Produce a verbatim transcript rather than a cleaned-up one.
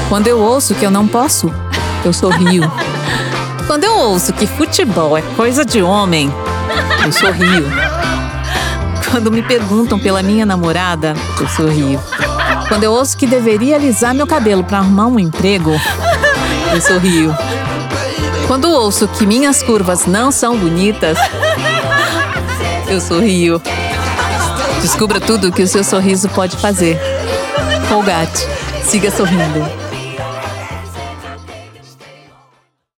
Quando eu ouço que eu não posso, eu sorrio. Quando eu ouço que futebol é coisa de homem, eu sorrio. Quando me perguntam pela minha namorada, eu sorrio. Quando eu ouço que deveria alisar meu cabelo para arrumar um emprego, eu sorrio. Quando ouço que minhas curvas não são bonitas, eu sorrio. Descubra tudo o que o seu sorriso pode fazer. Colgate, siga sorrindo.